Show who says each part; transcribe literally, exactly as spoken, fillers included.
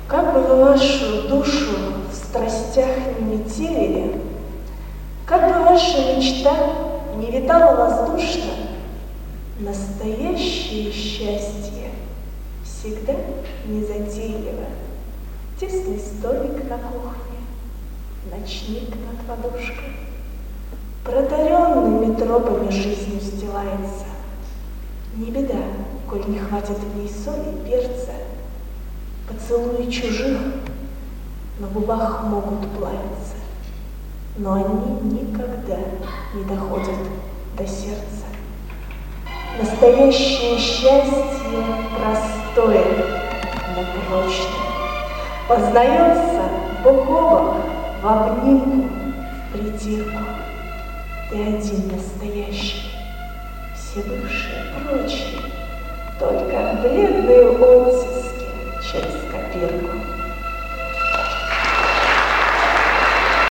Speaker 1: Как бы вы вашу душу в страстях не метелили, как бы ваша мечта не витала воздушно, настоящее счастье всегда незатейливо. Тесный столик на кухне, ночник над подушкой, протаренными тропами жизнь устилается. Не беда, коль не хватит в ней соли и перца. Поцелуи чужих на губах могут плавиться, но они никогда не доходят до сердца. Настоящее счастье простое, но прочное, познается бок о бок, в обнимку, в притирку. Ты один настоящий, все бывшие прочие, только бледные оттиски через копирку.